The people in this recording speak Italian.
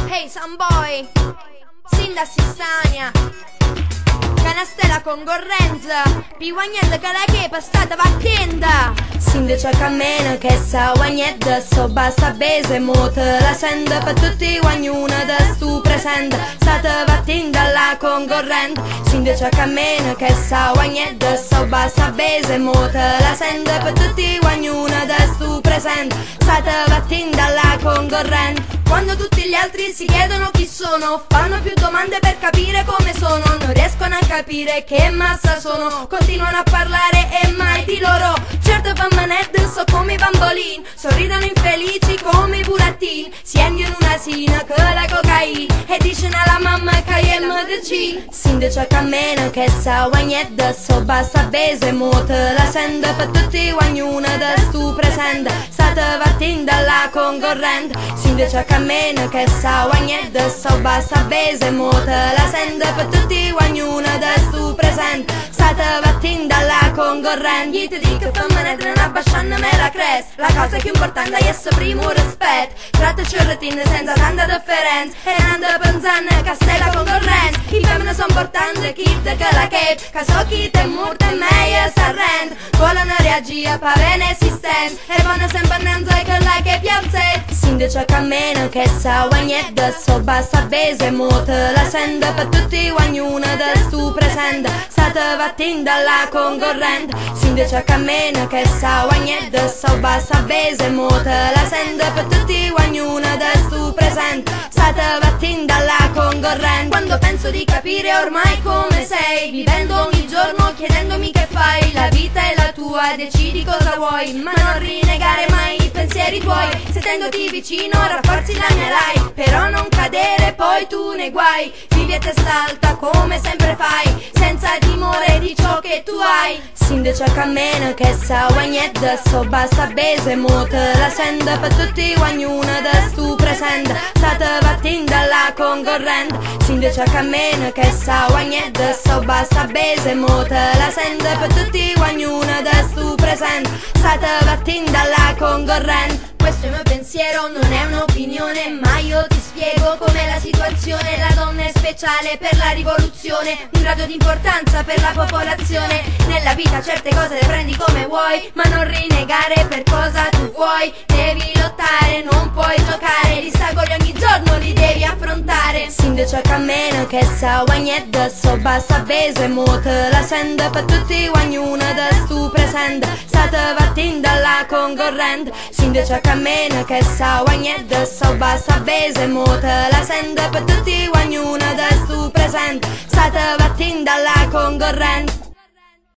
Hey Samboy, Sinda Sistania, Canastella concorrenza, Piwagnetta che la che è passata battenda. Sinde ciò che meno che sa guagnetta, so basta base mote la senda per tutti guagnuna da stu presente, state battendo alla concorrente. Sinde ciò che meno che sa guagnetta, so basta base mote la senda per tutti guagnuna da stu presente, state battendo alla concorrente. Quando tutti gli altri si chiedono chi sono, fanno più domande per capire come sono, non riescono a capire che massa sono, continuano a parlare e mai di loro. Certo bambanette so come i bambolini, sorridono infelici come i burattini, si endiano una sina con la cocaina e dicono alla mamma che è MDC. Sinde ciò che meno che sa guagnetta, so basta base mote la senda per tutti guagnuna da stu presente, state battendo alla concorrente. Sinde ciò che meno che sa guagnetta, so basta base mote la senda per tutti guagnuna da stu presente, state battendo alla concorrente. Gli ti dico che me ne non abbasciando me la cres, la cosa più importante è essere primo rispetto, trattaci il routine senza tanta differenza e non pensando che sei la concorrenza. I femmine sono importanti, chi te che la che so chi te morte e meglio s'arrende, vogliono reagire per avere esistenza e vanno sempre annanza che la che pianze. Sinde ciò che meno che sa guagnetta, so basta base mote la senda per tutti guagnuna da stu presente, state battendo alla concorrente. Sinde ciò che meno che sa guagnetta, so basta base mote la senda per tutti guagnuna da stu presente, state battendo alla concorrente. Quando penso di capire ormai come sei, vivendo ogni giorno chiedendomi che fai, la vita è la tua, decidi cosa vuoi, ma non rinnegare mai i pensieri tuoi, sentendoti vicino rafforzi la mia life, però non cadere poi tu nei guai, vivi a testa alta come sempre fai, senza timore di ciò che tu hai. Sinde ciò che meno che sa guagnetta, so basta base mote la senda per tutti guagnuna da stu presente, state battendo alla concorrente. Sinde ciò che meno che sa guagnetta, so basta base mote la senda per tutti guagnuna da stu presente, state battendo alla concorrente. Questo è il mio pensiero, non è un'opinione, ma io ti spiego com'è la situazione. La donna è speciale per la rivoluzione, un grado di importanza per la popolazione. Nella vita certe cose le prendi come vuoi, ma non rinnegare per cosa tu vuoi. Devi lottare, non puoi giocare, gli ostacoli ogni giorno li devi affrontare. Sinde ciò che meno che sa guagnetta, so basta base mote la senda per tutti guagnuna da stu presente, state battendo alla concorrente. Sinde ciò che meno che sa guagnetta, so basta base mote la senda per tutti guagnuna da stu presente, state battendo alla concorrente.